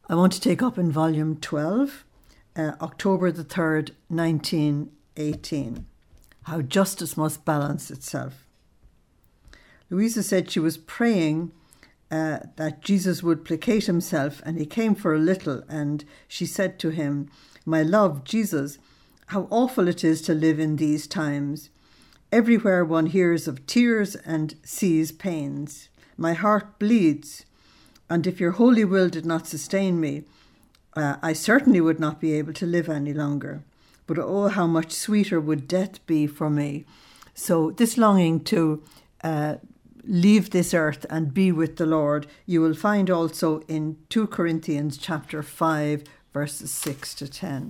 I want to take up in volume 12, October the 3rd, 1918, How Justice Must Balance Itself. Louisa said she was praying that Jesus would placate himself, and he came for a little, and she said to him, "My love, Jesus, how awful it is to live in these times. Everywhere one hears of tears and sees pains. My heart bleeds, and if your holy will did not sustain me, I certainly would not be able to live any longer. But oh, how much sweeter would death be for me." So this longing to leave this earth and be with the Lord, you will find also in 2 Corinthians chapter 5, verses 6 to 10.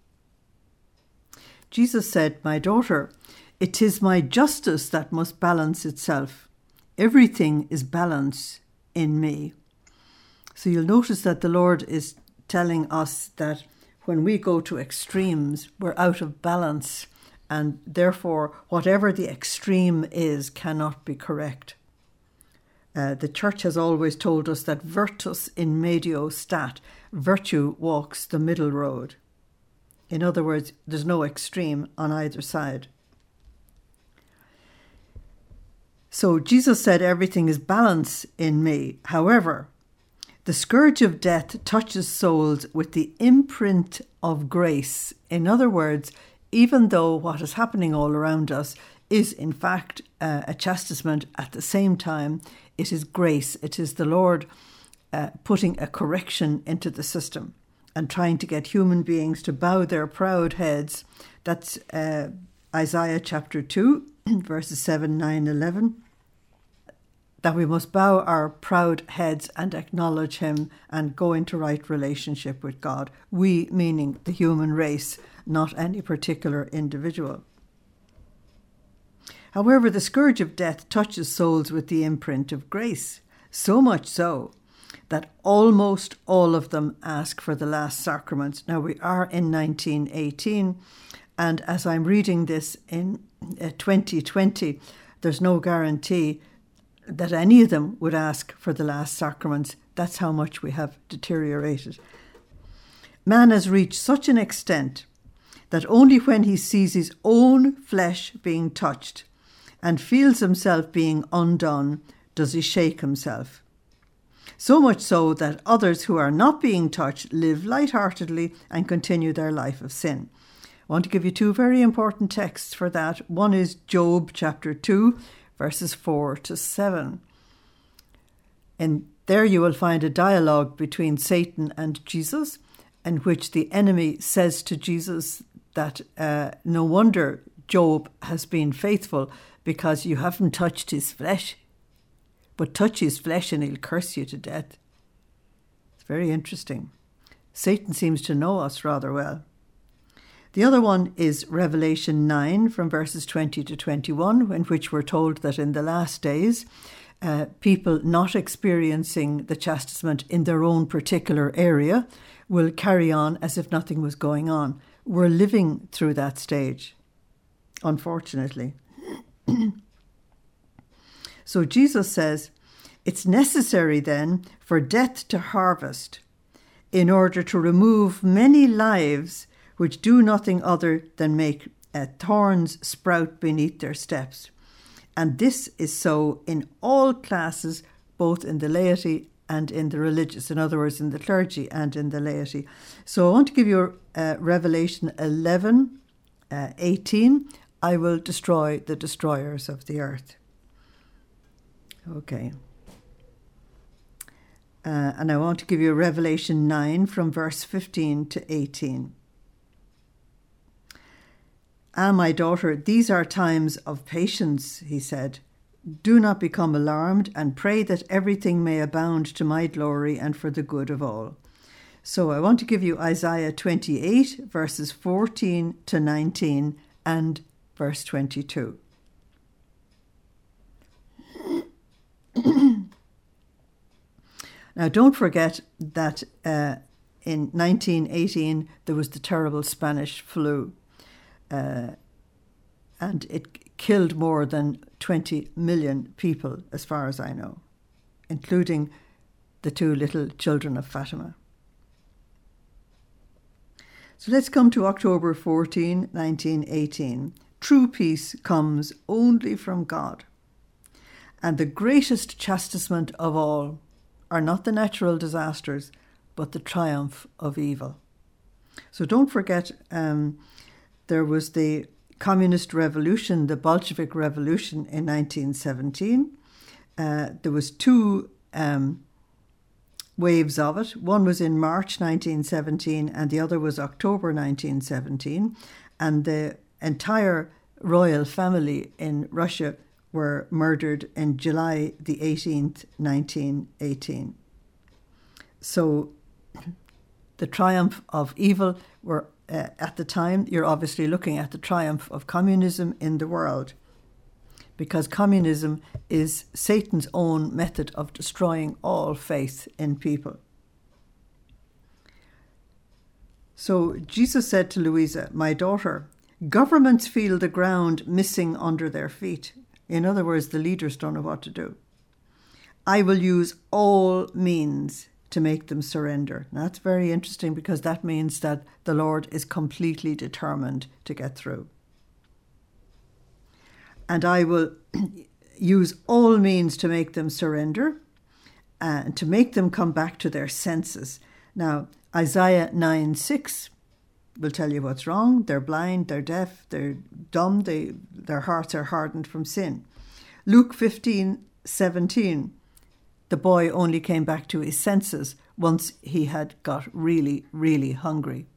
Jesus said, "My daughter, it is my justice that must balance itself. Everything is balance in me." So you'll notice that the Lord is telling us that when we go to extremes, we're out of balance, and therefore whatever the extreme is cannot be correct. The church has always told us that virtus in medio stat, virtue walks the middle road. In other words, there's no extreme on either side. So Jesus said everything is balance in me. However, the scourge of death touches souls with the imprint of grace. In other words, even though what is happening all around us is in fact a chastisement, at the same time it is grace. It is the Lord putting a correction into the system and trying to get human beings to bow their proud heads. That's Isaiah chapter 2, verses 7, 9, 11. That we must bow our proud heads and acknowledge him and go into right relationship with God. We, meaning the human race, not any particular individual. However, the scourge of death touches souls with the imprint of grace, so much so that almost all of them ask for the last sacrament. Now, we are in 1918, and as I'm reading this in 2020, there's no guarantee that any of them would ask for the last sacraments. That's how much we have deteriorated. Man has reached such an extent that only when he sees his own flesh being touched and feels himself being undone does he shake himself. So much so that others who are not being touched live lightheartedly and continue their life of sin. I want to give you two very important texts for that. One is Job chapter 2, verses 4 to 7. And there you will find a dialogue between Satan and Jesus, in which the enemy says to Jesus that no wonder Job has been faithful, because you haven't touched his flesh, but touch his flesh and he'll curse you to death. It's very interesting. Satan seems to know us rather well. The other one is Revelation 9 from verses 20 to 21, in which we're told that in the last days, people not experiencing the chastisement in their own particular area will carry on as if nothing was going on. We're living through that stage, unfortunately. So Jesus says, it's necessary then for death to harvest in order to remove many lives which do nothing other than make thorns sprout beneath their steps. And this is so in all classes, both in the laity and in the religious, in other words, in the clergy and in the laity. So I want to give you Revelation 11, 18. I will destroy the destroyers of the earth. Okay. And I want to give you Revelation 9 from verse 15 to 18. "Ah, my daughter, these are times of patience," he said. "Do not become alarmed, and pray that everything may abound to my glory and for the good of all." So I want to give you Isaiah 28, verses 14 to 19, and verse 22. Now, don't forget that in 1918 there was the terrible Spanish flu, and it killed more than 20 million people, as far as I know, including the two little children of Fatima. So let's come to October 14, 1918. True peace comes only from God. And the greatest chastisement of all are not the natural disasters, but the triumph of evil. So don't forget, there was the Communist Revolution, the Bolshevik Revolution in 1917. There was two waves of it. One was in March 1917 and the other was October 1917. And the entire royal family in Russia were murdered in July the 18th, 1918. So the triumph of evil were at the time, you're obviously looking at the triumph of communism in the world, because communism is Satan's own method of destroying all faith in people. So Jesus said to Louisa, "My daughter, governments feel the ground missing under their feet." In other words, the leaders don't know what to do. "I will use all means to make them surrender." Now, that's very interesting, because that means that the Lord is completely determined to get through. "And I will use all means to make them surrender and to make them come back to their senses." Now, Isaiah 9:6 will tell you what's wrong. They're blind, they're deaf, they're dumb, their hearts are hardened from sin. Luke 15:17, the boy only came back to his senses once he had got really, really hungry.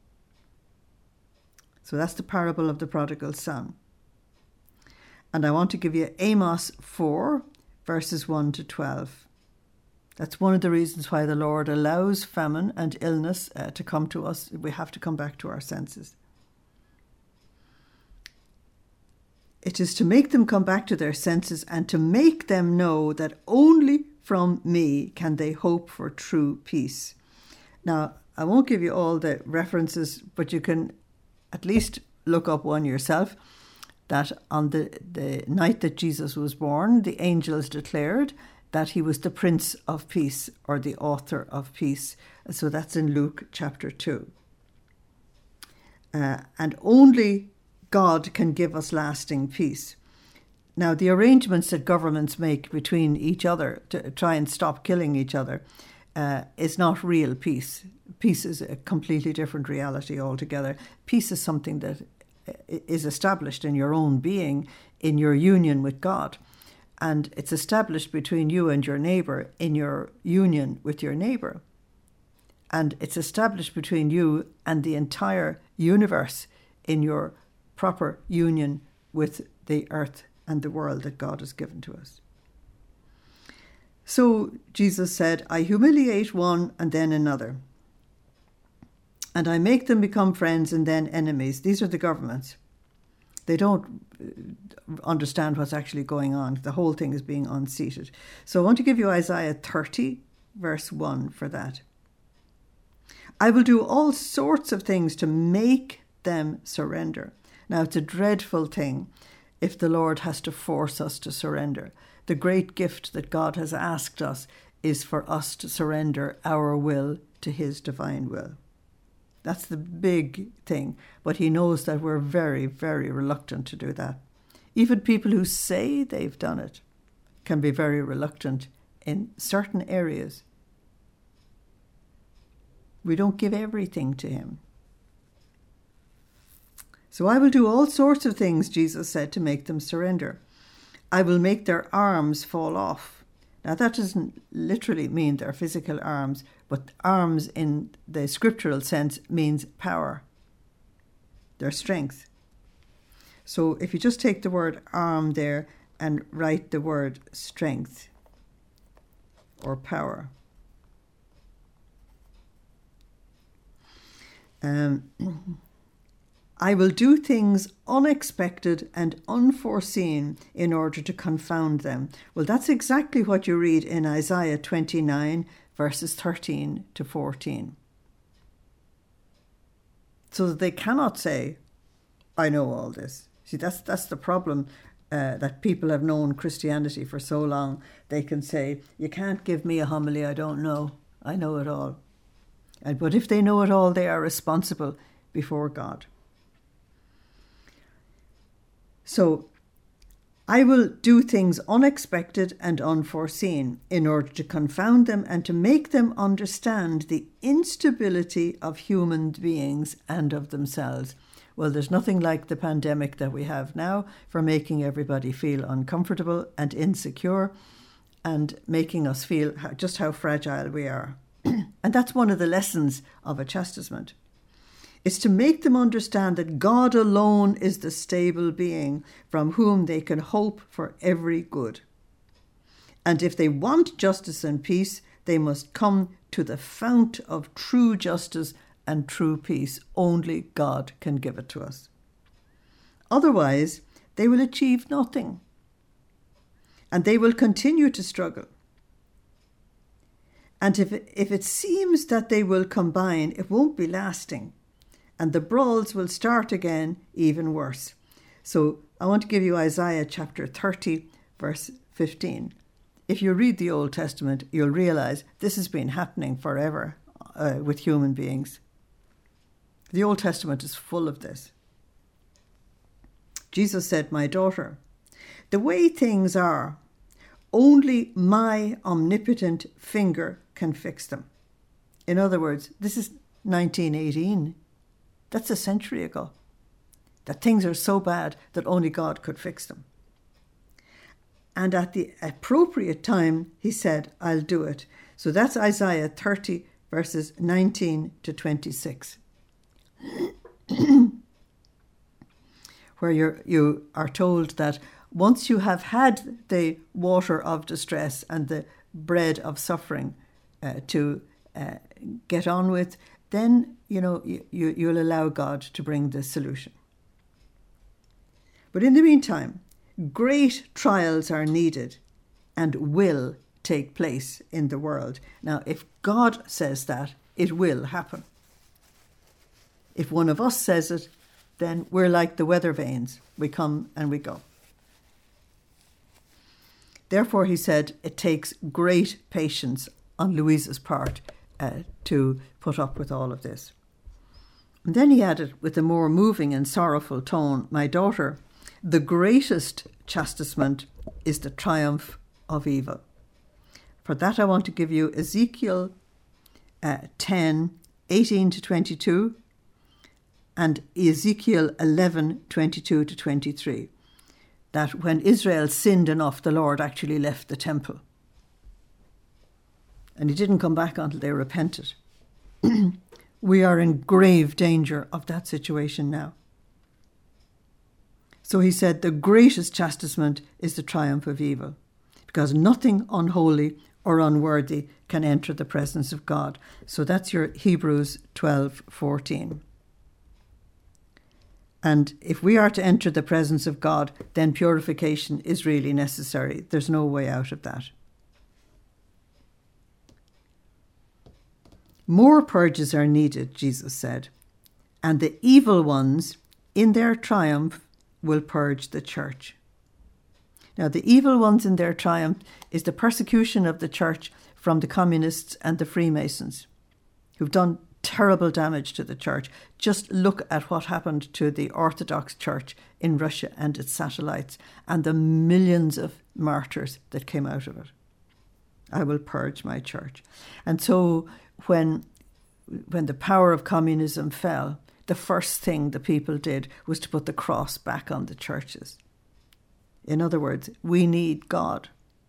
So that's the parable of the prodigal son. And I want to give you Amos 4, verses 1 to 12. That's one of the reasons why the Lord allows famine and illness to come to us. We have to come back to our senses. It is to make them come back to their senses and to make them know that only from me can they hope for true peace. Now, I won't give you all the references, but you can at least look up one yourself, that on the night that Jesus was born, the angels declared that he was the Prince of Peace, or the author of peace. So that's in Luke chapter 2. And only God can give us lasting peace. Now, the arrangements that governments make between each other to try and stop killing each other is not real peace. Peace is a completely different reality altogether. Peace is something that is established in your own being, in your union with God. And it's established between you and your neighbour in your union with your neighbour. And it's established between you and the entire universe in your proper union with the earth and the world that God has given to us. So Jesus said, "I humiliate one and then another, and I make them become friends and then enemies." These are the governments. They don't understand what's actually going on. The whole thing is being unseated. So I want to give you Isaiah 30, verse 1 for that. "I will do all sorts of things to make them surrender." Now, it's a dreadful thing if the Lord has to force us to surrender. The great gift that God has asked us is for us to surrender our will to his divine will. That's the big thing. But he knows that we're very, very reluctant to do that. Even people who say they've done it can be very reluctant in certain areas. We don't give everything to him. "So I will do all sorts of things," Jesus said, "to make them surrender. I will make their arms fall off." Now, that doesn't literally mean their physical arms, but arms in the scriptural sense means power, their strength. So if you just take the word arm there and write the word strength or power. "I will do things unexpected and unforeseen in order to confound them." Well, that's exactly what you read in Isaiah 29, verses 13 to 14. So that they cannot say, "I know all this." See, that's the problem, that people have known Christianity for so long. They can say, "You can't give me a homily I don't know. I know it all." But if they know it all, they are responsible before God. So, I will do things unexpected and unforeseen in order to confound them and to make them understand the instability of human beings and of themselves. Well, there's nothing like the pandemic that we have now for making everybody feel uncomfortable and insecure and making us feel just how fragile we are. And that's one of the lessons of a chastisement. It's to make them understand that God alone is the stable being from whom they can hope for every good. And if they want justice and peace, they must come to the fount of true justice and true peace. Only God can give it to us. Otherwise, they will achieve nothing. And they will continue to struggle. And if it seems that they will combine, it won't be lasting. And the brawls will start again even worse. So I want to give you Isaiah chapter 30, verse 15. If you read the Old Testament, you'll realize this has been happening forever with human beings. The Old Testament is full of this. Jesus said, "My daughter, the way things are, only my omnipotent finger can fix them." In other words, this is 1918. That's a century ago. That things are so bad that only God could fix them. And at the appropriate time, he said, "I'll do it." So that's Isaiah 30, verses 19 to 26. Where you are told that once you have had the water of distress and the bread of suffering to get on with, then, you'll allow God to bring the solution. But in the meantime, great trials are needed and will take place in the world. Now, if God says that, it will happen. If one of us says it, then we're like the weather vanes. We come and we go. Therefore, he said, it takes great patience on Louisa's part to put up with all of this. And then he added with a more moving and sorrowful tone, "My daughter, the greatest chastisement is the triumph of evil." For that I want to give you Ezekiel 10, 18 to 22 and Ezekiel 11, 22 to 23. That when Israel sinned enough, the Lord actually left the temple. And he didn't come back until they repented. We are in grave danger of that situation now. So he said, the greatest chastisement is the triumph of evil, because nothing unholy or unworthy can enter the presence of God. So that's your Hebrews 12:14. And if we are to enter the presence of God, then purification is really necessary. There's no way out of that. More purges are needed, Jesus said, and the evil ones, in their triumph, will purge the church. Now, the evil ones in their triumph is the persecution of the church from the communists and the Freemasons, who've done terrible damage to the church. Just look at what happened to the Orthodox Church in Russia and its satellites and the millions of martyrs that came out of it. I will purge my church. And so when the power of communism fell, the first thing the people did was to put the cross back on the churches. In other words, we need God.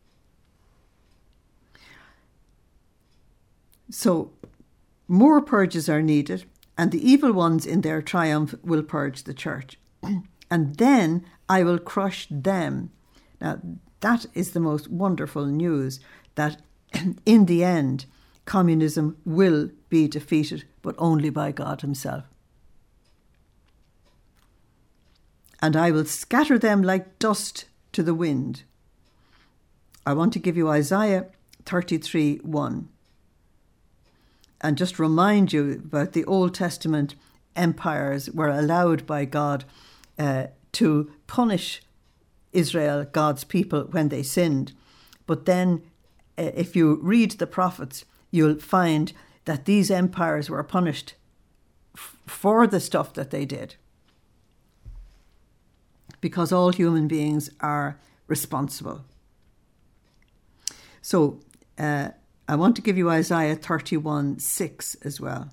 So more purges are needed, and the evil ones in their triumph will purge the church. And then I will crush them. Now, that is the most wonderful news, that in the end, communism will be defeated, but only by God himself. And I will scatter them like dust to the wind. I want to give you Isaiah 33:1. And just remind you about the Old Testament empires were allowed by God to punish Israel, God's people, when they sinned. But then if you read the prophets, you'll find that these empires were punished for the stuff that they did. Because all human beings are responsible. So I want to give you Isaiah 31:6 as well.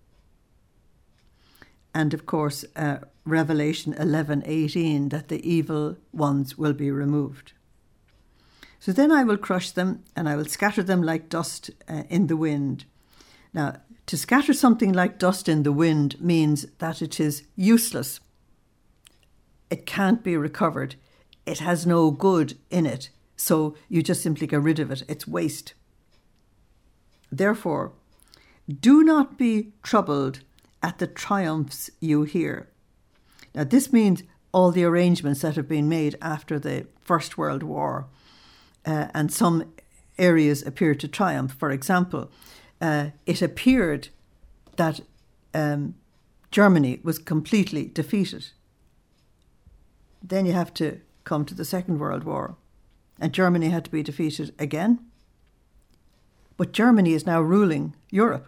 And of course, Revelation 11:18, that the evil ones will be removed. So then I will crush them, and I will scatter them like dust in the wind. Now, to scatter something like dust in the wind means that it is useless. It can't be recovered. It has no good in it. So you just simply get rid of it. It's waste. Therefore, do not be troubled at the triumphs you hear. Now, this means all the arrangements that have been made after the First World War, and some areas appear to triumph. For example, it appeared that Germany was completely defeated. Then you have to come to the Second World War, and Germany had to be defeated again. But Germany is now ruling Europe.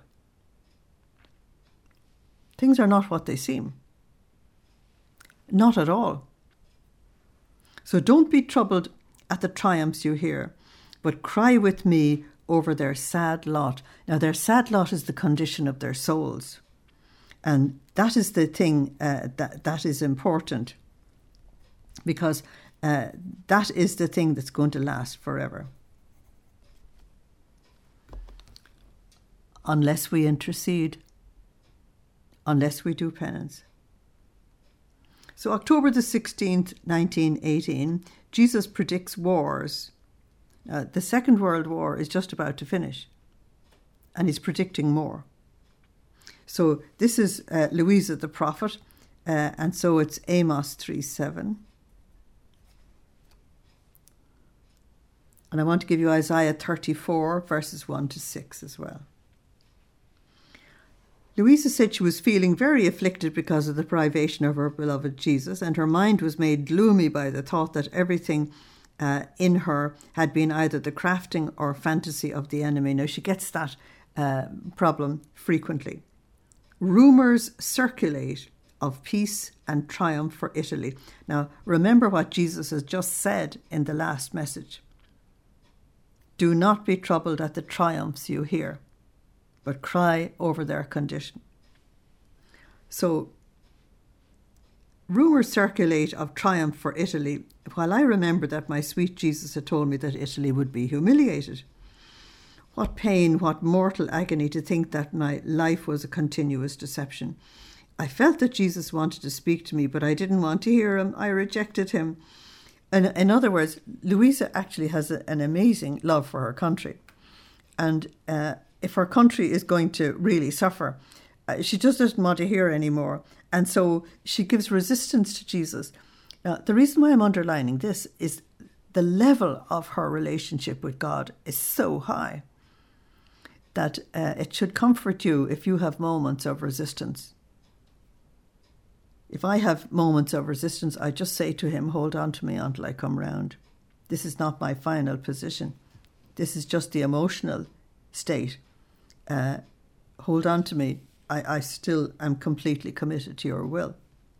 Things are not what they seem. Not at all. So don't be troubled at the triumphs you hear, but cry with me over their sad lot. Now, their sad lot is the condition of their souls. And that is the thing that is important, because that is the thing that's going to last forever. Unless we intercede, unless we do penance. So October the 16th, 1918, Jesus predicts wars. The Second World War is just about to finish, and he's predicting more. So this is Louisa the prophet, and so it's Amos 3:7. And I want to give you Isaiah 34, verses 1-6 as well. Louisa said she was feeling very afflicted because of the privation of her beloved Jesus, and her mind was made gloomy by the thought that everything in her had been either the crafting or fantasy of the enemy. Now, she gets that problem frequently. Rumours circulate of peace and triumph for Italy. Now, remember what Jesus has just said in the last message. Do not be troubled at the triumphs you hear, but cry over their condition. So, rumours circulate of triumph for Italy, while I remember that my sweet Jesus had told me that Italy would be humiliated. What pain, what mortal agony to think that my life was a continuous deception. I felt that Jesus wanted to speak to me, but I didn't want to hear him. I rejected him. In other words, Louisa actually has an amazing love for her country. And if her country is going to really suffer, she just doesn't want to hear anymore. And so she gives resistance to Jesus. Now, the reason why I'm underlining this is the level of her relationship with God is so high that it should comfort you if you have moments of resistance. If I have moments of resistance, I just say to him, hold on to me until I come round. This is not my final position. This is just the emotional state. Hold on to me. I still am completely committed to your will.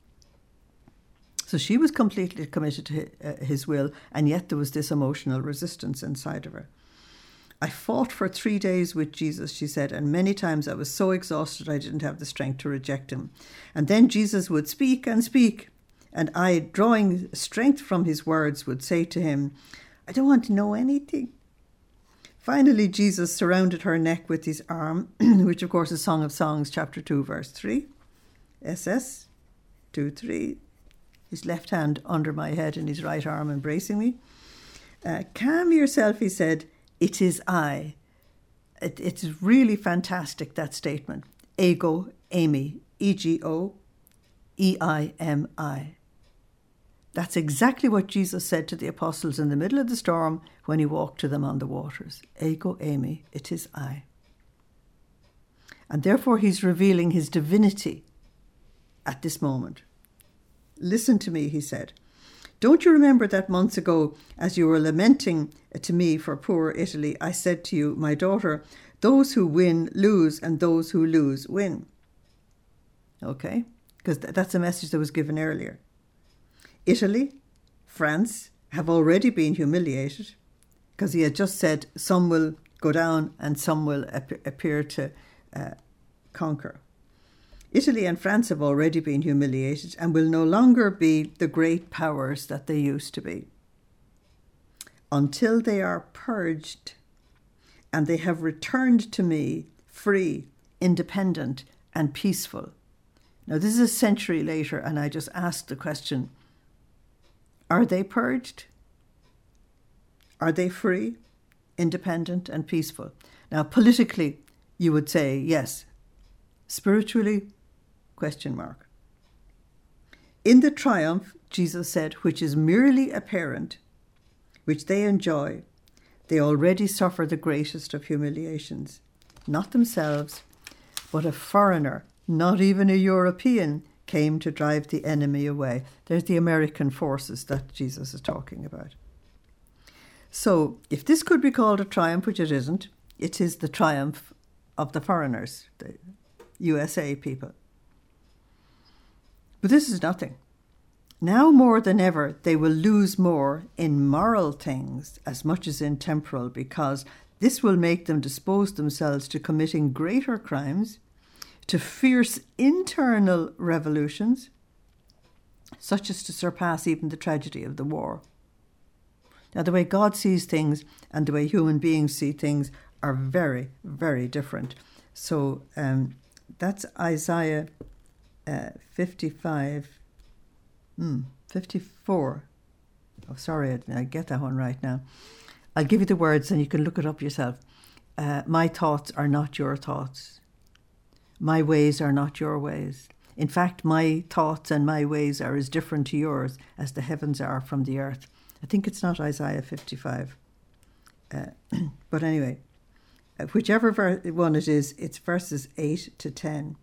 So she was completely committed to his will, and yet there was this emotional resistance inside of her. I fought for 3 days with Jesus, she said, and many times I was so exhausted I didn't have the strength to reject him. And then Jesus would speak and speak, and I, drawing strength from his words, would say to him, I don't want to know anything. Finally, Jesus surrounded her neck with his arm, which of course is Song of Songs, chapter 2, verse 3. SS 2:3. His left hand under my head and his right arm embracing me. Calm yourself, he said. It is I. It's really fantastic, that statement. Ego, Amy, E-G-O, E-I-M-I. That's exactly what Jesus said to the apostles in the middle of the storm when he walked to them on the waters. Ego, Amy, it is I. And therefore he's revealing his divinity at this moment. Listen to me, he said. Don't you remember that months ago, as you were lamenting to me for poor Italy, I said to you, my daughter, those who win lose, and those who lose win. okay? Because that's a message that was given earlier. Italy, France have already been humiliated, because he had just said some will go down and some will appear to conquer. Italy and France have already been humiliated and will no longer be the great powers that they used to be, until they are purged and they have returned to me free, independent and peaceful. Now this is a century later, and I just asked the question, are they purged? Are they free, independent and peaceful? Now politically you would say yes. Spiritually, question mark. In the triumph, Jesus said, which is merely apparent, which they enjoy, they already suffer the greatest of humiliations. Not themselves, but a foreigner, not even a European, came to drive the enemy away. There's the American forces that Jesus is talking about. So, if this could be called a triumph, which it isn't, it is the triumph of the foreigners, the USA people. But this is nothing. Now more than ever, they will lose more in moral things as much as in temporal, because this will make them dispose themselves to committing greater crimes, to fierce internal revolutions, such as to surpass even the tragedy of the war. Now, the way God sees things and the way human beings see things are very, very different. So that's Isaiah 54. Oh, sorry, I get that one right now. I'll give you the words and you can look it up yourself. My thoughts are not your thoughts. My ways are not your ways. In fact, my thoughts and my ways are as different to yours as the heavens are from the earth. I think it's not Isaiah 55. But anyway, whichever one it is, it's verses 8 to 10.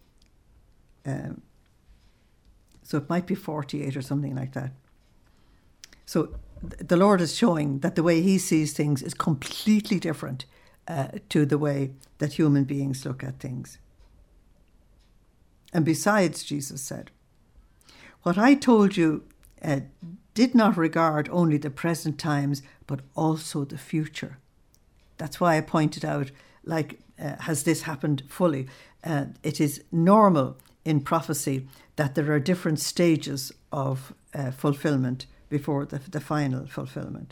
So it might be 48 or something like that. So the Lord is showing that the way he sees things is completely different to the way that human beings look at things. And besides, Jesus said, what I told you did not regard only the present times, but also the future. That's why I pointed out, has this happened fully? It is normal in prophecy that there are different stages of fulfillment before the final fulfillment.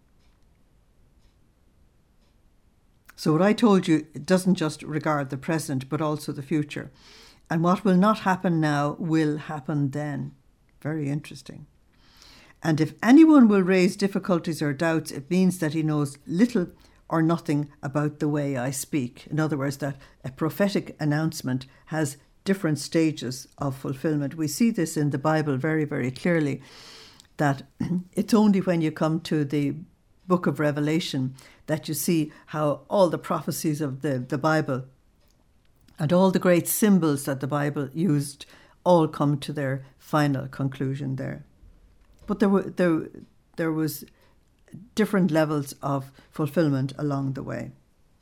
So what I told you, it doesn't just regard the present, but also the future. And what will not happen now will happen then. Very interesting. And if anyone will raise difficulties or doubts, it means that he knows little or nothing about the way I speak. In other words, that a prophetic announcement has different stages of fulfillment. We see this in the Bible very, very clearly, that it's only when you come to the book of Revelation that you see how all the prophecies of the Bible and all the great symbols that the Bible used all come to their final conclusion there. But there was different levels of fulfillment along the way.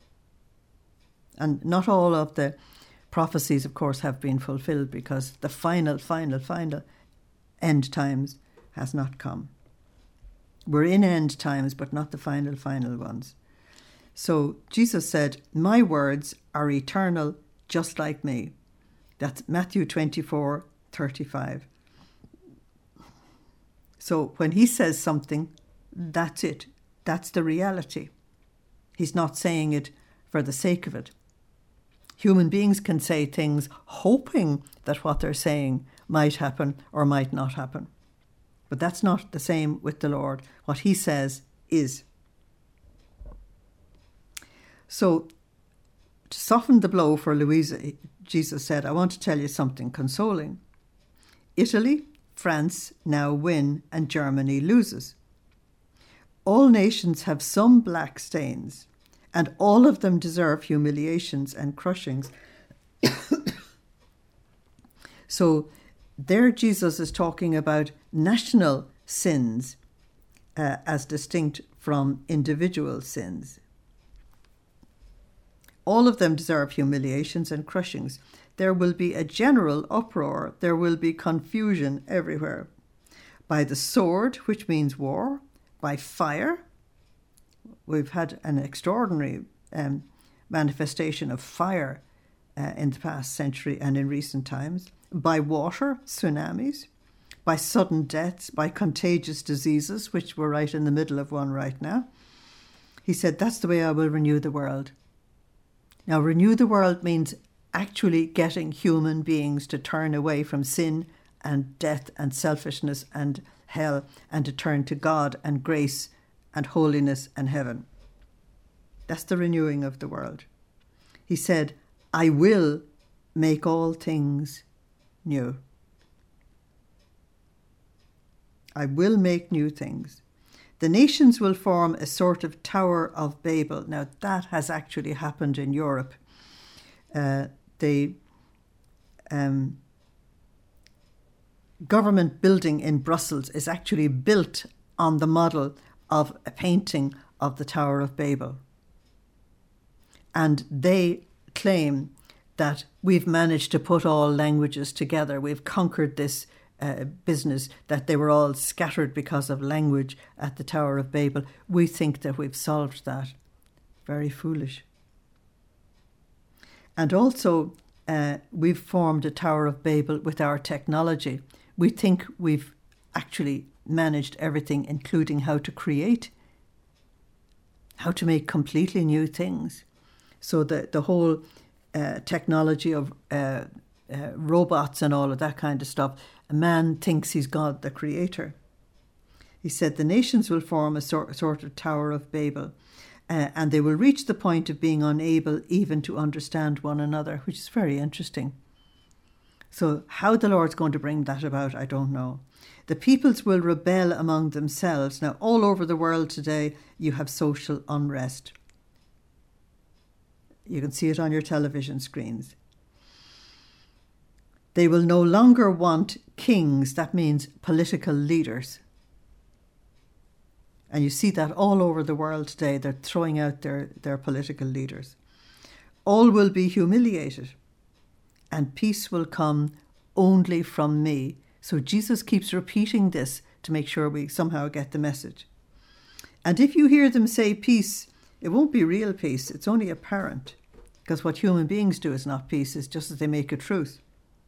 And not all of the prophecies, of course, have been fulfilled, because the final end times has not come. We're in end times, but not the final ones. So Jesus said, my words are eternal, just like me. That's Matthew 24:35. So when he says something, that's it. That's the reality. He's not saying it for the sake of it. Human beings can say things hoping that what they're saying might happen or might not happen. But that's not the same with the Lord. What he says is. So to soften the blow for Louisa, Jesus said, I want to tell you something consoling. Italy, France now win and Germany loses. All nations have some black stains, and all of them deserve humiliations and crushings. So there Jesus is talking about national sins as distinct from individual sins. All of them deserve humiliations and crushings. there will be a general uproar. There will be confusion everywhere. By the sword, which means war, by fire. We've had an extraordinary manifestation of fire in the past century and in recent times. By water, tsunamis. By sudden deaths, by contagious diseases, which we're right in the middle of one right now. He said, that's the way I will renew the world. Now, renew the world means actually getting human beings to turn away from sin and death and selfishness and hell and to turn to God and grace and holiness and heaven. That's the renewing of the world. He said, I will make all things new. I will make new things. The nations will form a sort of Tower of Babel. Now, that has actually happened in Europe. The government building in Brussels is actually built on the model of a painting of the Tower of Babel. And they claim that we've managed to put all languages together. We've conquered this business, that they were all scattered because of language at the Tower of Babel. We think that we've solved that. Very foolish. And also, we've formed a Tower of Babel with our technology. We think we've actually managed everything, including how to create, how to make completely new things. So the whole technology of robots and all of that kind of stuff, a man thinks he's God, the creator. He said the nations will form a sort of Tower of Babel, and they will reach the point of being unable even to understand one another, which is very interesting. So how the Lord's going to bring that about, I don't know. The peoples will rebel among themselves. Now, all over the world today, you have social unrest. You can see it on your television screens. They will no longer want kings. That means political leaders. And you see that all over the world today. They're throwing out their political leaders. All will be humiliated, and peace will come only from me. So Jesus keeps repeating this to make sure we somehow get the message. And if you hear them say peace, it won't be real peace. It's only apparent. Because what human beings do is not peace. It's just that they make a truth.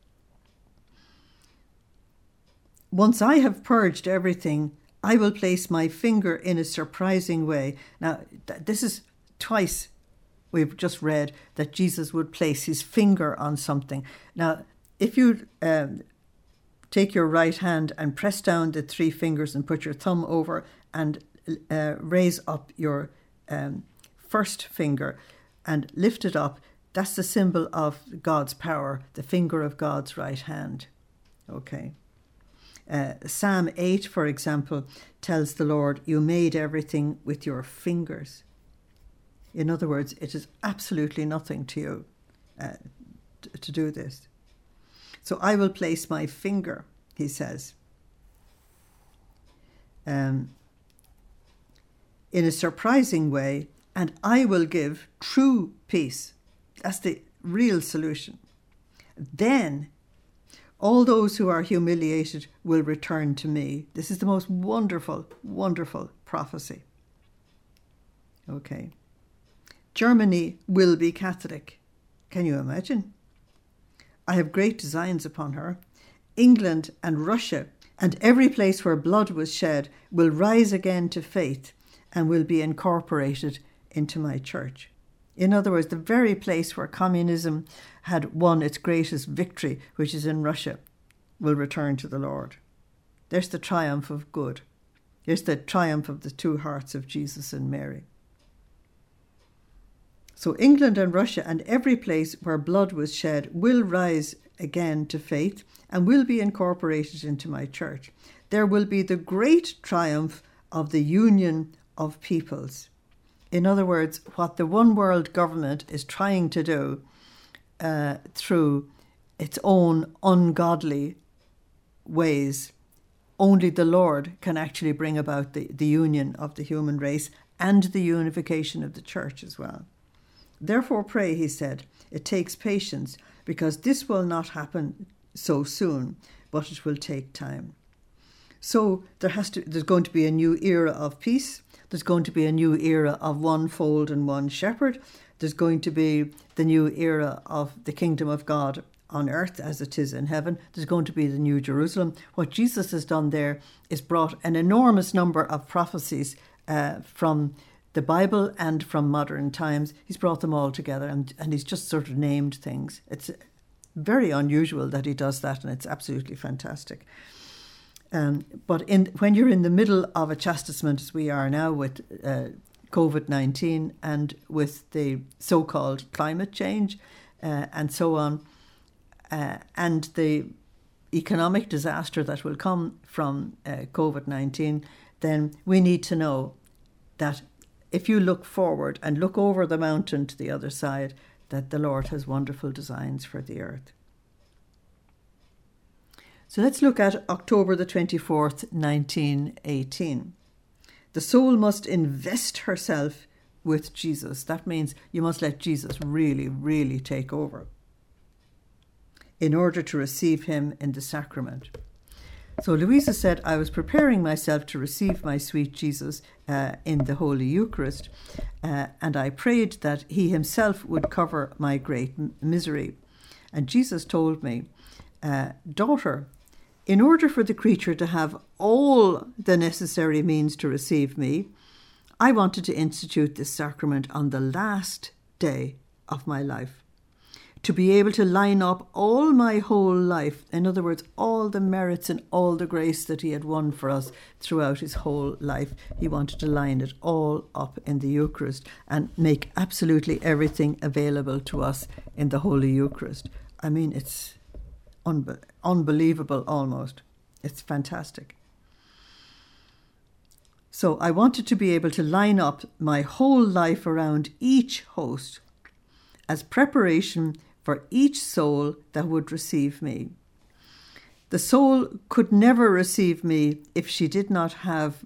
Once I have purged everything, I will place my finger in a surprising way. Now, this is twice we've just read that Jesus would place his finger on something. Now, if you take your right hand and press down the three fingers and put your thumb over and raise up your first finger and lift it up, that's the symbol of God's power, the finger of God's right hand. Okay. Psalm 8, for example, tells the Lord, you made everything with your fingers. In other words, it is absolutely nothing to you to do this. So I will place my finger, he says, in a surprising way, and I will give true peace. That's the real solution. Then all those who are humiliated will return to me. This is the most wonderful, wonderful prophecy. Okay. Germany will be Catholic. Can you imagine? I have great designs upon her. England and Russia and every place where blood was shed will rise again to faith and will be incorporated into my church. In other words, the very place where communism had won its greatest victory, which is in Russia, will return to the Lord. There's the triumph of good. There's the triumph of the two hearts of Jesus and Mary. So England and Russia and every place where blood was shed will rise again to faith and will be incorporated into my church. There will be the great triumph of the union of peoples. In other words, what the one world government is trying to do through its own ungodly ways, only the Lord can actually bring about the union of the human race and the unification of the church as well. Therefore pray, he said. It takes patience, because this will not happen so soon, but it will take time. So there's going to be a new era of peace. There's going to be a new era of one fold and one shepherd. There's going to be the new era of the kingdom of God on earth as it is in heaven. There's going to be the new Jerusalem. What Jesus has done there is brought an enormous number of prophecies from the Bible and from modern times. He's brought them all together, and he's just sort of named things. It's very unusual that he does that, and it's absolutely fantastic. But when you're in the middle of a chastisement, as we are now with COVID-19 and with the so-called climate change and so on, and the economic disaster that will come from COVID-19, then we need to know that if you look forward and look over the mountain to the other side, that the Lord has wonderful designs for the earth. So let's look at October the 24th, 1918. The soul must invest herself with Jesus. That means you must let Jesus really, really take over in order to receive him in the sacrament. So Louisa said, I was preparing myself to receive my sweet Jesus in the Holy Eucharist, and I prayed that he himself would cover my great misery. And Jesus told me, daughter, in order for the creature to have all the necessary means to receive me, I wanted to institute this sacrament on the last day of my life, to be able to line up all my whole life, in other words, all the merits and all the grace that he had won for us throughout his whole life. He wanted to line it all up in the Eucharist and make absolutely everything available to us in the Holy Eucharist. I mean, it's unbelievable almost. It's fantastic. So I wanted to be able to line up my whole life around each host as preparation for each soul that would receive me. The soul could never receive me if she did not have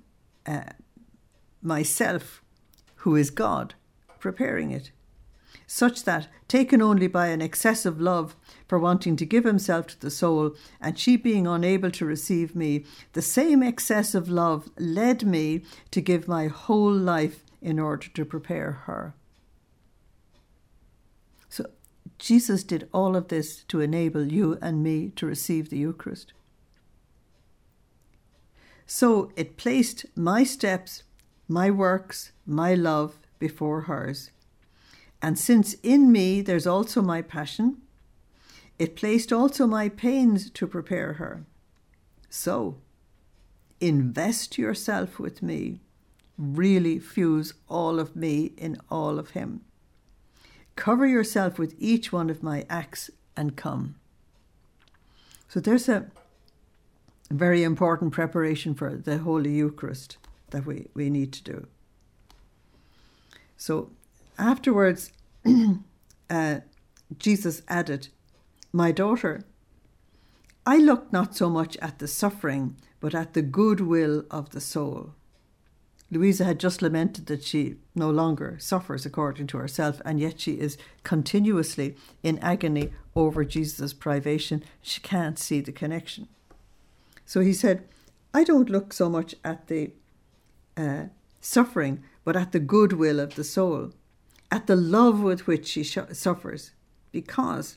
myself, who is God, preparing it, such that, taken only by an excessive love for wanting to give himself to the soul, and she being unable to receive me, the same excessive love led me to give my whole life in order to prepare her. So Jesus did all of this to enable you and me to receive the Eucharist. So it placed my steps, my works, my love before hers. And since in me there's also my passion, it placed also my pains to prepare her. So, invest yourself with me. Really fuse all of me in all of him. Cover yourself with each one of my acts and come. So there's a very important preparation for the Holy Eucharist that we need to do. So afterwards, Jesus added, my daughter, I look not so much at the suffering, but at the goodwill of the soul. Louisa had just lamented that she no longer suffers according to herself, and yet she is continuously in agony over Jesus' privation. She can't see the connection. So he said, I don't look so much at the suffering, but at the goodwill of the soul, at the love with which she suffers, because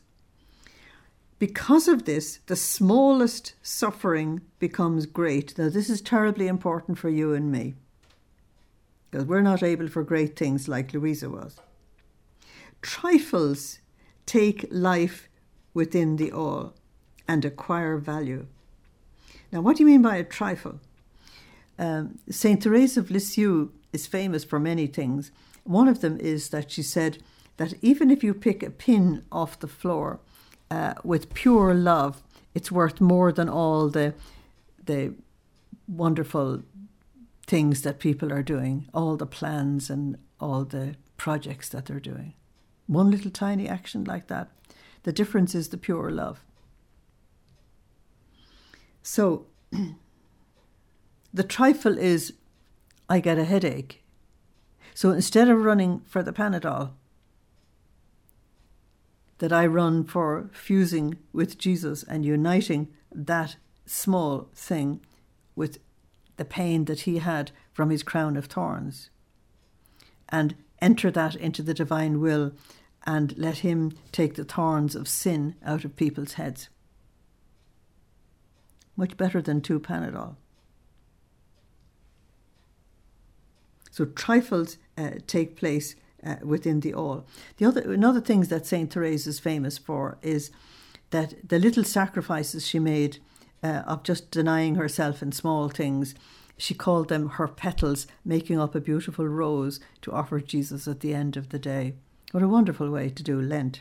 of this, the smallest suffering becomes great. Now, this is terribly important for you and me, because we're not able for great things like Louisa was. Trifles take life within the all and acquire value. Now, what do you mean by a trifle? Saint Therese of Lisieux is famous for many things. One of them is that she said that even if you pick a pin off the floor with pure love, it's worth more than all the wonderful things that people are doing, all the plans and all the projects that they're doing. One little tiny action like that, the difference is the pure love. So the trifle is, I get a headache. So instead of running for the Panadol, that I run for fusing with Jesus and uniting that small thing with the pain that he had from his crown of thorns, and enter that into the divine will and let him take the thorns of sin out of people's heads. Much better than 2 Panadol. So trifles take place within the all. Another things that Saint Therese is famous for is that the little sacrifices she made of just denying herself in small things, she called them her petals, making up a beautiful rose to offer Jesus at the end of the day. What a wonderful way to do Lent.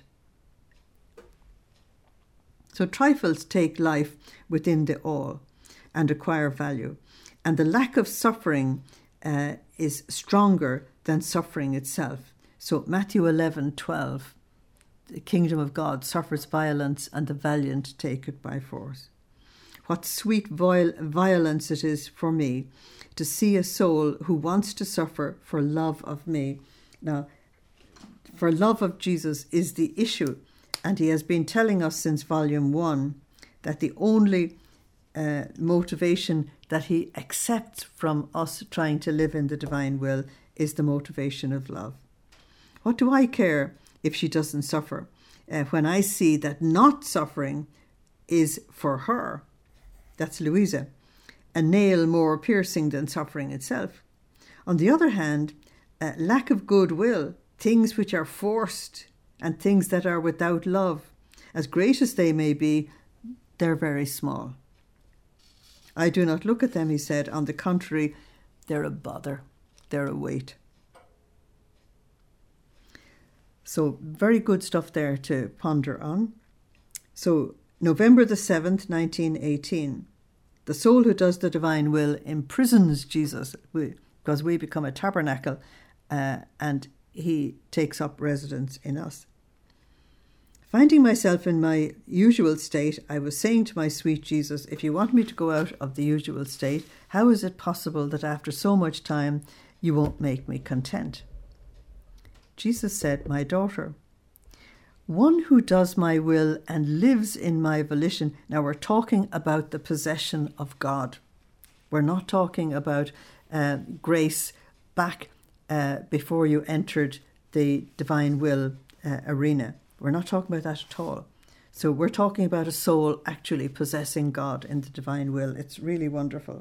So trifles take life within the all and acquire value. And the lack of suffering is stronger than suffering itself. So Matthew 11:12, the kingdom of God suffers violence and the valiant take it by force. What sweet violence it is for me to see a soul who wants to suffer for love of me. Now, for love of Jesus is the issue. And he has been telling us since volume 1 that the only motivation that he accepts from us trying to live in the divine will is the motivation of love. What do I care if she doesn't suffer when I see that not suffering is for her? That's Louisa, a nail more piercing than suffering itself. On the other hand, lack of goodwill, things which are forced and things that are without love, as great as they may be, they're very small. I do not look at them, he said. On the contrary, they're a bother. They're a weight. So very good stuff there to ponder on. So November the 7th, 1918, the soul who does the divine will imprisons Jesus because we become a tabernacle and he takes up residence in us. Finding myself in my usual state, I was saying to my sweet Jesus, if you want me to go out of the usual state, how is it possible that after so much time you won't make me content? Jesus said, my daughter, one who does my will and lives in my volition. Now we're talking about the possession of God. We're not talking about grace back before you entered the divine will arena. We're not talking about that at all. So we're talking about a soul actually possessing God in the divine will. It's really wonderful.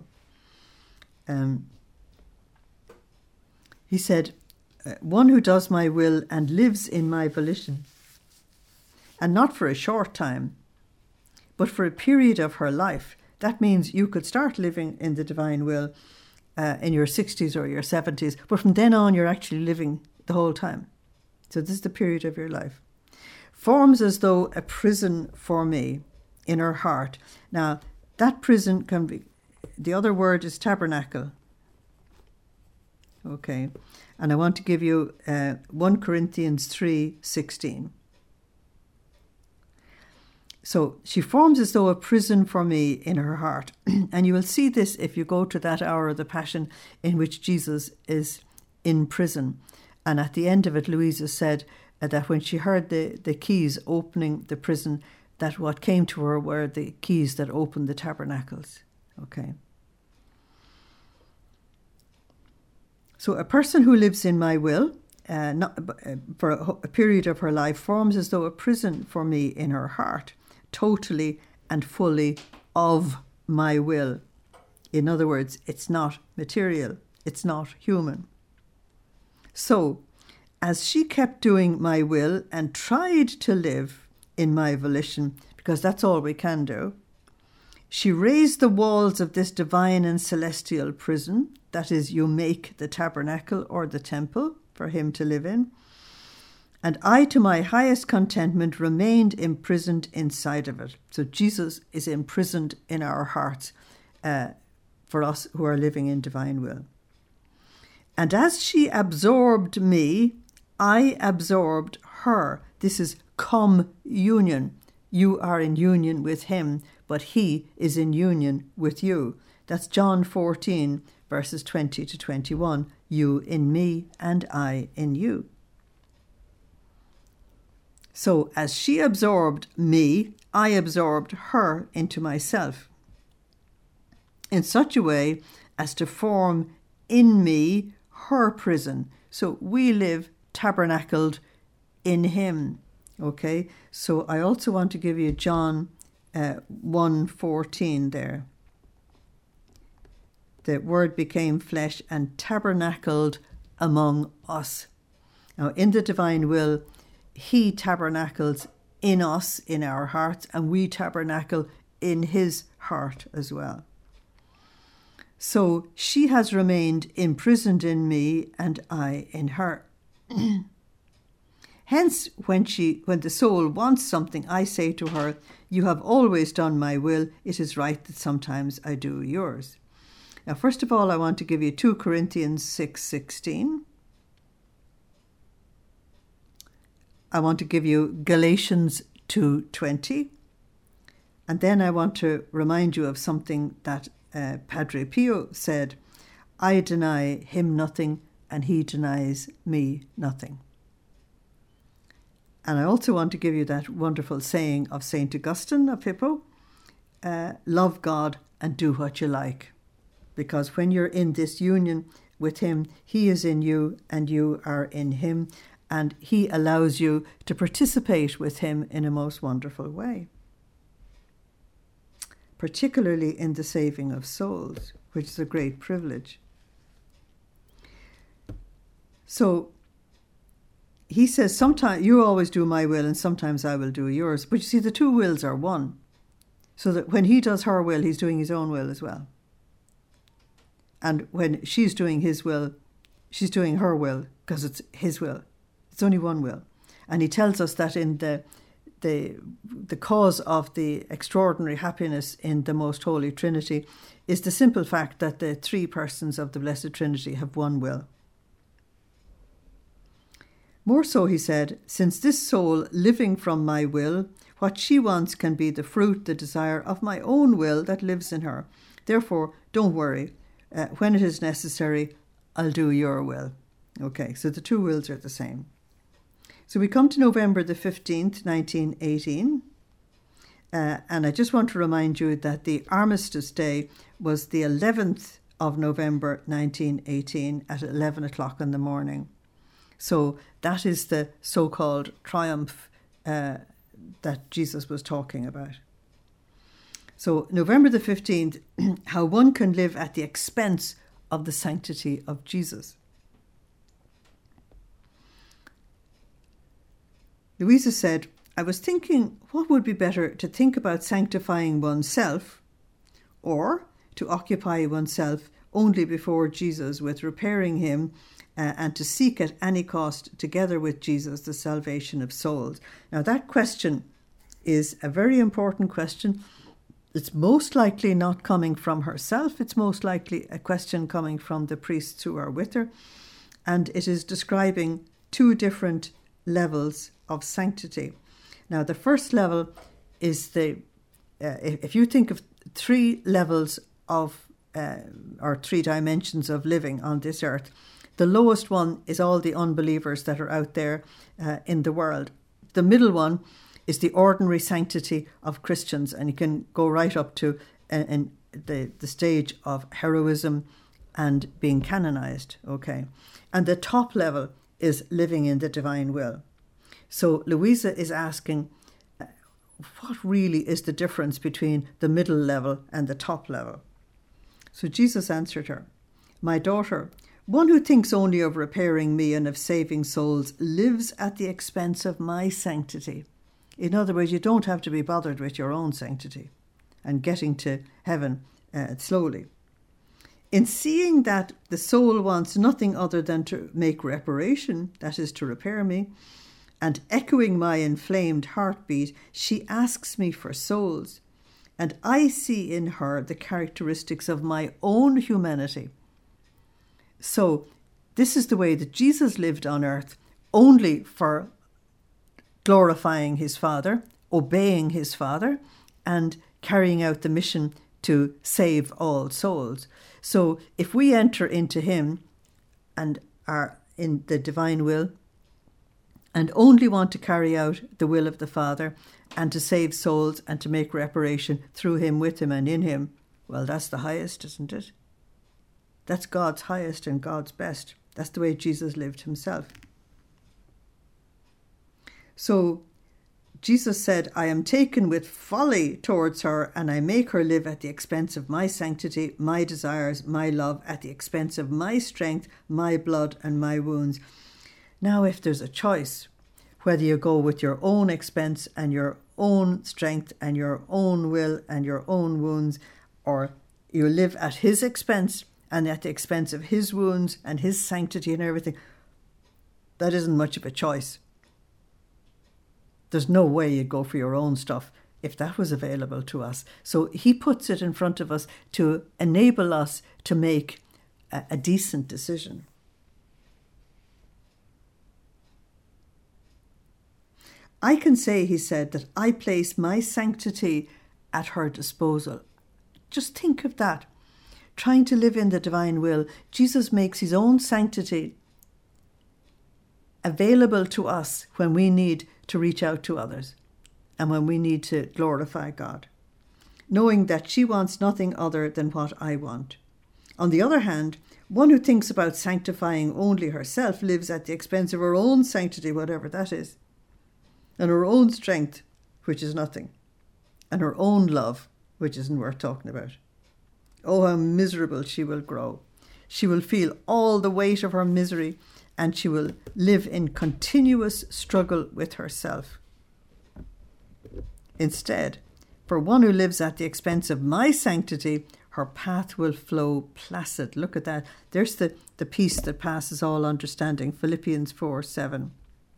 He said, one who does my will and lives in my volition, and not for a short time, but for a period of her life. That means you could start living in the divine will in your 60s or your 70s, but from then on you're actually living the whole time. So this is the period of your life. Forms as though a prison for me in her heart. Now, that prison can be, the other word is tabernacle. Okay, and I want to give you 1 Corinthians 3:16. So she forms as though a prison for me in her heart. And you will see this if you go to that hour of the Passion in which Jesus is in prison. And at the end of it, Louisa said that when she heard the keys opening the prison, that what came to her were the keys that opened the tabernacles. Okay. So a person who lives in my will, for a period of her life, forms as though a prison for me in her heart, totally and fully of my will. In other words, it's not material, it's not human. So, as she kept doing my will and tried to live in my volition, because that's all we can do, she raised the walls of this divine and celestial prison, that is, you make the tabernacle or the temple for him to live in, and I, to my highest contentment, remained imprisoned inside of it. So Jesus is imprisoned in our hearts for us who are living in divine will. And as she absorbed me, I absorbed her. This is communion. You are in union with him, but he is in union with you. That's John 14, verses 20 to 21. You in me and I in you. So as she absorbed me, I absorbed her into myself in such a way as to form in me her prison. So we live tabernacled in him. Okay, so I also want to give you John 1:14 there. The word became flesh and tabernacled among us. Now, in the divine will, he tabernacles in us, in our hearts, and we tabernacle in his heart as well. So she has remained imprisoned in me and I in her. Hence, when the soul wants something, I say to her, you have always done my will. It is right that sometimes I do yours. Now, first of all, I want to give you 2 Corinthians 6:16. I want to give you Galatians 2:20. And then I want to remind you of something that Padre Pio said, I deny him nothing and he denies me nothing. And I also want to give you that wonderful saying of St. Augustine of Hippo, love God and do what you like. Because when you're in this union with him, he is in you and you are in him, and he allows you to participate with him in a most wonderful way, particularly in the saving of souls, which is a great privilege. So he says, sometimes you always do my will and sometimes I will do yours. But you see, the two wills are one. So that when he does her will, he's doing his own will as well. And when she's doing his will, she's doing her will because it's his will. It's only one will. And he tells us that in the cause of the extraordinary happiness in the Most Holy Trinity is the simple fact that the 3 persons of the Blessed Trinity have one will. More so, he said, since this soul living from my will, what she wants can be the fruit, the desire of my own will that lives in her. Therefore, don't worry. When it is necessary, I'll do your will. Okay, so the 2 wills are the same. So we come to November the 15th, 1918. And I just want to remind you that the Armistice Day was the 11th of November 1918 at 11 o'clock in the morning. So that is the so-called triumph that Jesus was talking about. So November the 15th, how one can live at the expense of the sanctity of Jesus. Louisa said, I was thinking what would be better to think about sanctifying oneself or to occupy oneself only before Jesus with repairing him and to seek at any cost together with Jesus the salvation of souls. Now that question is a very important question. It's most likely not coming from herself. It's most likely a question coming from the priests who are with her. And it is describing 2 different levels of sanctity. Now, the first level is if you think of 3 levels of, or 3 dimensions of living on this earth, the lowest one is all the unbelievers that are out there in the world. The middle one is the ordinary sanctity of Christians, and you can go right up to the stage of heroism and being canonized, okay? And the top level is living in the divine will. So Louisa is asking, what really is the difference between the middle level and the top level? So Jesus answered her, my daughter, one who thinks only of repairing me and of saving souls lives at the expense of my sanctity. In other words, you don't have to be bothered with your own sanctity and getting to heaven slowly. In seeing that the soul wants nothing other than to make reparation, that is to repair me, and echoing my inflamed heartbeat, she asks me for souls, and I see in her the characteristics of my own humanity. So this is the way that Jesus lived on earth, only for glorifying his Father, obeying his Father, and carrying out the mission to save all souls. So if we enter into him and are in the divine will and only want to carry out the will of the Father and to save souls and to make reparation through him, with him and in him, well, that's the highest, isn't it? That's God's highest and God's best. That's the way Jesus lived himself. So Jesus said, I am taken with folly towards her, and I make her live at the expense of my sanctity, my desires, my love, at the expense of my strength, my blood, and my wounds. Now, if there's a choice, whether you go with your own expense and your own strength and your own will and your own wounds, or you live at his expense and at the expense of his wounds and his sanctity and everything, that isn't much of a choice. There's no way you'd go for your own stuff if that was available to us. So he puts it in front of us to enable us to make a decent decision. I can say, he said, that I place my sanctity at her disposal. Just think of that. Trying to live in the divine will, Jesus makes his own sanctity available to us when we need to reach out to others and when we need to glorify God, knowing that she wants nothing other than what I want. On the other hand, one who thinks about sanctifying only herself lives at the expense of her own sanctity, whatever that is, and her own strength, which is nothing, and her own love, which isn't worth talking about. Oh, how miserable she will grow. She will feel all the weight of her misery, and she will live in continuous struggle with herself. Instead, for one who lives at the expense of my sanctity, her path will flow placid. Look at that. There's the peace that passes all understanding. Philippians 4:7.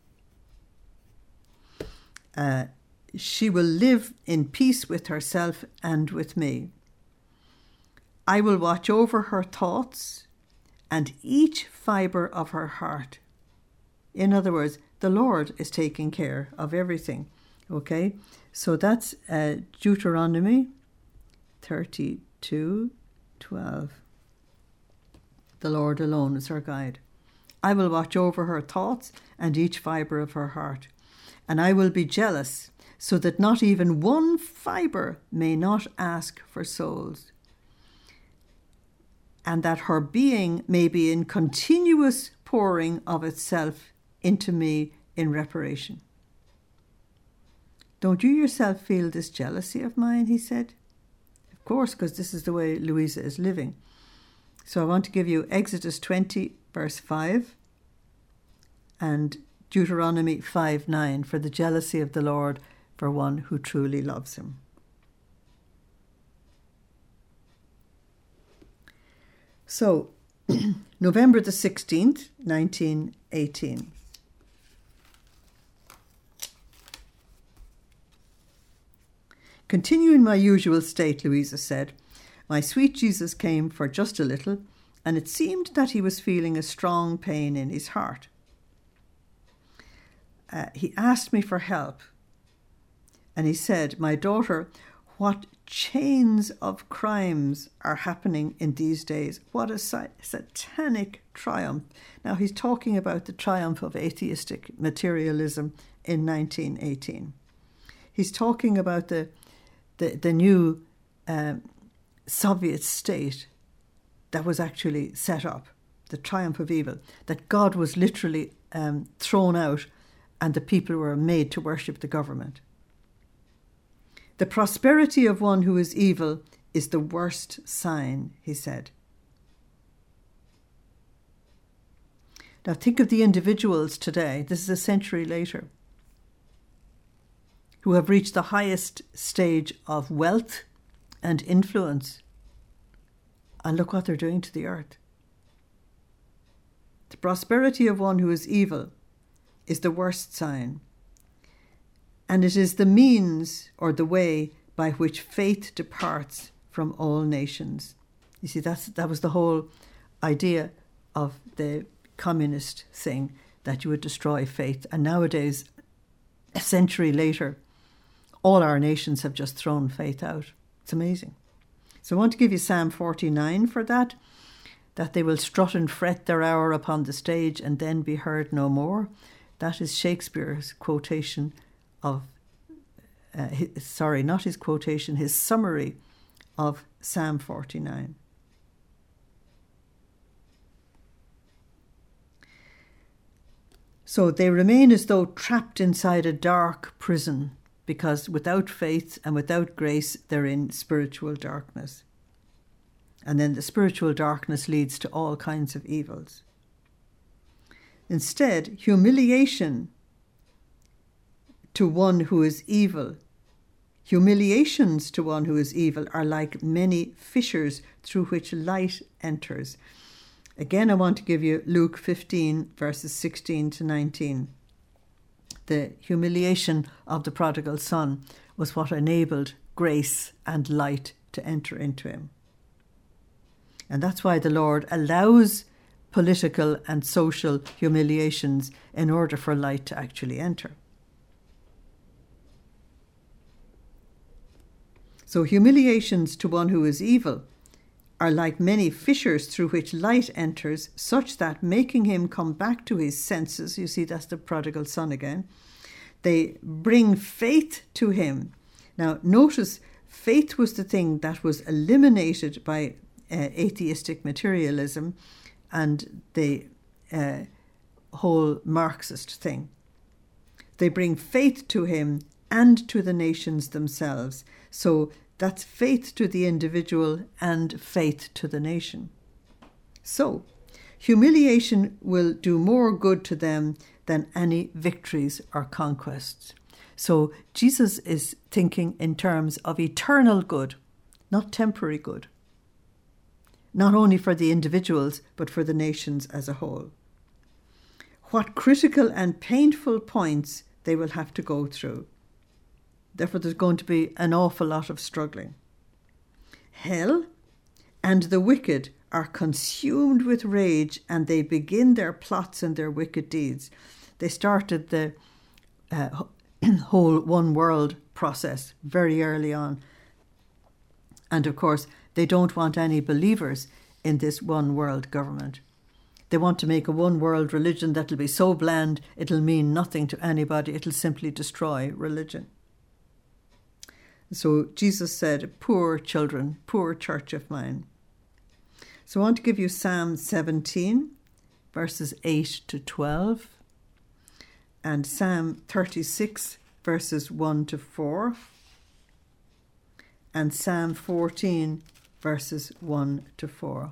She will live in peace with herself and with me. I will watch over her thoughts and each fibre of her heart. In other words, the Lord is taking care of everything. Okay, so that's Deuteronomy 32:12. The Lord alone is her guide. I will watch over her thoughts and each fibre of her heart, and I will be jealous so that not even one fibre may not ask for souls, and that her being may be in continuous pouring of itself into me in reparation. Don't you yourself feel this jealousy of mine, he said? Of course, because this is the way Louisa is living. So I want to give you Exodus 20, verse 5, and Deuteronomy 5:9 for the jealousy of the Lord for one who truly loves him. So, November the 16th, 1918. Continuing my usual state, Louisa said, my sweet Jesus came for just a little, and it seemed that he was feeling a strong pain in his heart. He asked me for help, and he said, my daughter, what chains of crimes are happening in these days. What a satanic triumph. Now, he's talking about the triumph of atheistic materialism in 1918. He's talking about the new Soviet state that was actually set up, the triumph of evil, that God was literally thrown out and the people were made to worship the government. The prosperity of one who is evil is the worst sign, he said. Now think of the individuals today, this is a century later, who have reached the highest stage of wealth and influence. And look what they're doing to the earth. The prosperity of one who is evil is the worst sign. And it is the means or the way by which faith departs from all nations. You see, that was the whole idea of the communist thing, that you would destroy faith. And nowadays, a century later, all our nations have just thrown faith out. It's amazing. So I want to give you Psalm 49 for that they will strut and fret their hour upon the stage and then be heard no more. That is Shakespeare's quotation of, not his quotation, his summary of Psalm 49. So they remain as though trapped inside a dark prison, because without faith and without grace, they're in spiritual darkness. And then the spiritual darkness leads to all kinds of evils. Instead, humiliation to one who is evil, humiliations to one who is evil are like many fissures through which light enters. Again, I want to give you Luke 15, verses 16 to 19. The humiliation of the prodigal son was what enabled grace and light to enter into him. And that's why the Lord allows political and social humiliations in order for light to actually enter. So humiliations to one who is evil are like many fissures through which light enters, such that making him come back to his senses, you see that's the prodigal son again, they bring faith to him. Now notice, faith was the thing that was eliminated by atheistic materialism and the whole Marxist thing. They bring faith to him and to the nations themselves. So that's faith to the individual and faith to the nation. So humiliation will do more good to them than any victories or conquests. So Jesus is thinking in terms of eternal good, not temporary good. Not only for the individuals, but for the nations as a whole. What critical and painful points they will have to go through. Therefore, there's going to be an awful lot of struggling. Hell and the wicked are consumed with rage, and they begin their plots and their wicked deeds. They started the whole one world process very early on. And of course, they don't want any believers in this one world government. They want to make a one world religion that'll be so bland it'll mean nothing to anybody. It'll simply destroy religion. So Jesus said, poor children, poor church of mine. So I want to give you Psalm 17, verses 8 to 12, and Psalm 36, verses 1 to 4, and Psalm 14, verses 1 to 4.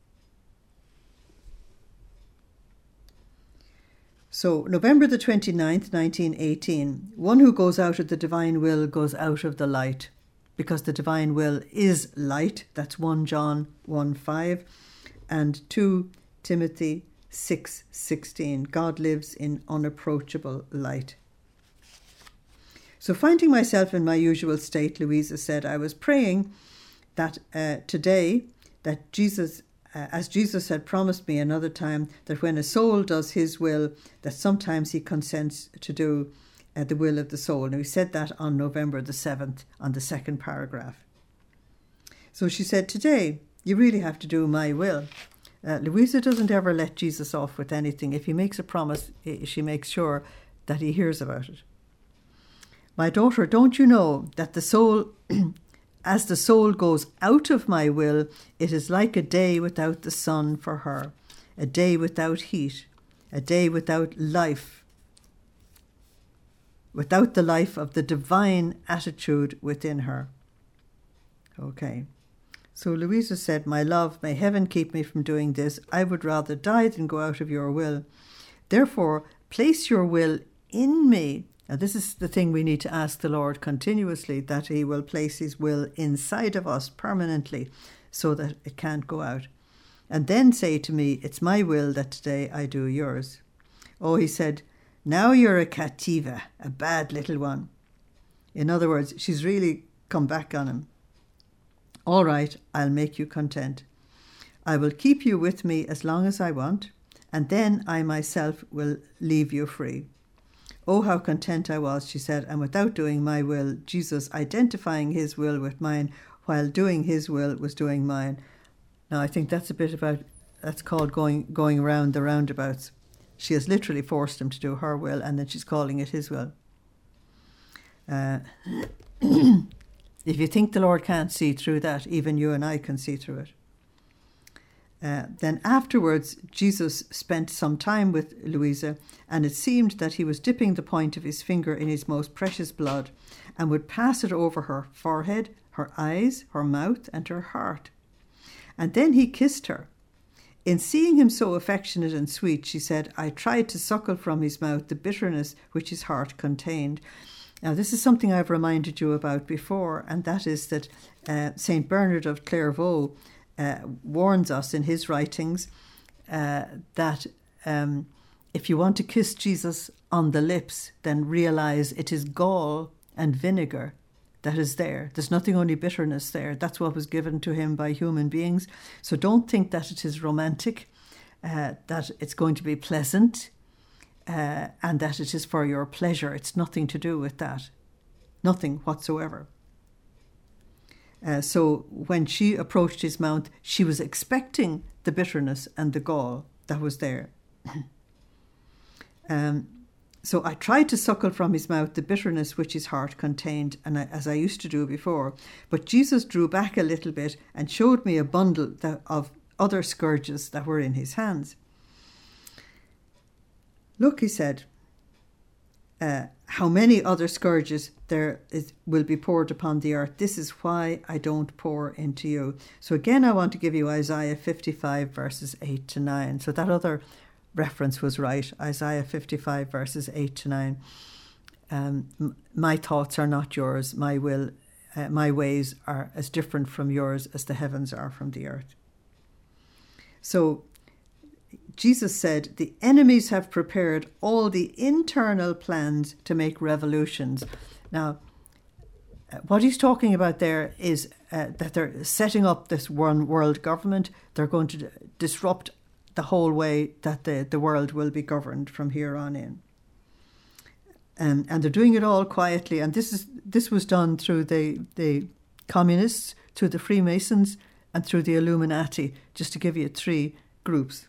So, November the 29th, 1918, one who goes out of the divine will goes out of the light, because the divine will is light. That's 1 John 1:5 and 2 Timothy 6:16. God lives in unapproachable light. So, finding myself in my usual state, Louisa said, I was praying that today, that Jesus, as Jesus had promised me another time, that when a soul does his will, that sometimes he consents to do the will of the soul. And we said that on November the 7th, on the second paragraph. So she said, today, you really have to do my will. Louisa doesn't ever let Jesus off with anything. If he makes a promise, she makes sure that he hears about it. My daughter, don't you know that the soul, as the soul goes out of my will, it is like a day without the sun for her, a day without heat, a day without life, without the life of the divine attitude within her. Okay. So Louisa said, my love, may heaven keep me from doing this. I would rather die than go out of your will. Therefore, place your will in me. Now, this is the thing we need to ask the Lord continuously, that he will place his will inside of us permanently so that it can't go out. And then say to me, it's my will that today I do yours. Oh, he said, now you're a cativa, a bad little one. In other words, she's really come back on him. All right, I'll make you content. I will keep you with me as long as I want, and then I myself will leave you free. Oh, how content I was, she said, and without doing my will, Jesus identifying his will with mine, while doing his will was doing mine. Now, I think that's a bit about, that's called going around the roundabouts. She has literally forced him to do her will, and then she's calling it his will. If you think the Lord can't see through that, even you and I can see through it. Then afterwards, Jesus spent some time with Louisa, and it seemed that he was dipping the point of his finger in his most precious blood and would pass it over her forehead, her eyes, her mouth, and her heart. And then he kissed her. In seeing him so affectionate and sweet, she said, I tried to suckle from his mouth the bitterness which his heart contained. Now, this is something I've reminded you about before, and that is that St. Bernard of Clairvaux warns us in his writings that if you want to kiss Jesus on the lips, then realize it is gall and vinegar that is there. There's nothing, only bitterness there. That's what was given to him by human beings. So don't think that it is romantic, that it's going to be pleasant, and that it is for your pleasure. It's nothing to do with that. Nothing whatsoever. So when she approached his mouth, she was expecting the bitterness and the gall that was there. So I tried to suckle from his mouth the bitterness which his heart contained, and as I used to do before. But Jesus drew back a little bit and showed me a bundle of other scourges that were in his hands. Look, he said, how many other scourges will be poured upon the earth. This is why I don't pour into you. So again, I want to give you Isaiah 55 verses 8 to 9. So that other reference was right, Isaiah 55 verses 8 to 9. My thoughts are not yours. My ways are as different from yours as the heavens are from the earth. So Jesus said, the enemies have prepared all the internal plans to make revolutions. Now, what he's talking about there is that they're setting up this one world government. They're going to disrupt the whole way that the world will be governed from here on in. And they're doing it all quietly. And this was done through the communists, through the Freemasons, and through the Illuminati, just to give you 3 groups.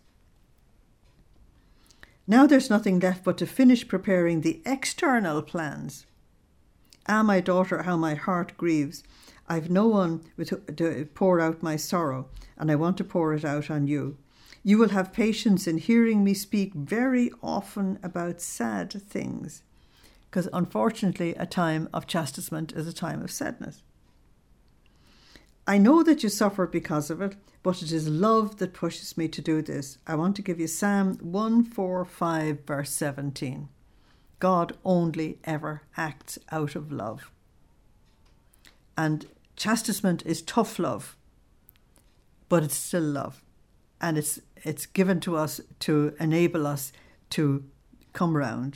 Now there's nothing left but to finish preparing the external plans. Ah, my daughter, how my heart grieves. I've no one to pour out my sorrow, and I want to pour it out on you. You will have patience in hearing me speak very often about sad things, because unfortunately a time of chastisement is a time of sadness. I know that you suffer because of it, but it is love that pushes me to do this. I want to give you Psalm 145 verse 17. God only ever acts out of love. And chastisement is tough love, but it's still love. And it's given to us to enable us to come round.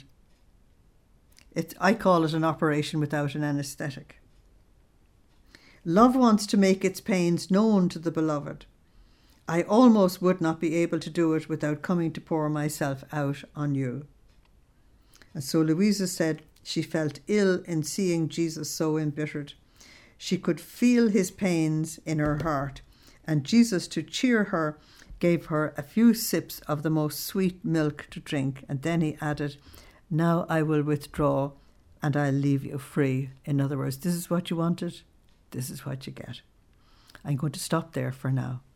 I call it an operation without an anaesthetic. Love wants to make its pains known to the beloved. I almost would not be able to do it without coming to pour myself out on you. And so Louisa said she felt ill in seeing Jesus so embittered. She could feel his pains in her heart, and Jesus, to cheer her, gave her a few sips of the most sweet milk to drink, and then he added, now I will withdraw and I'll leave you free. In other words, this is what you wanted, this is what you get. I'm going to stop there for now.